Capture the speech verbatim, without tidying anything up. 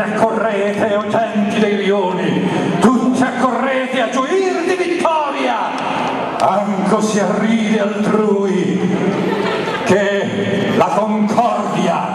accorrete, o genti dei lioni, tutti accorrete a gioir di vittoria, anco si arride altrui, che la concordia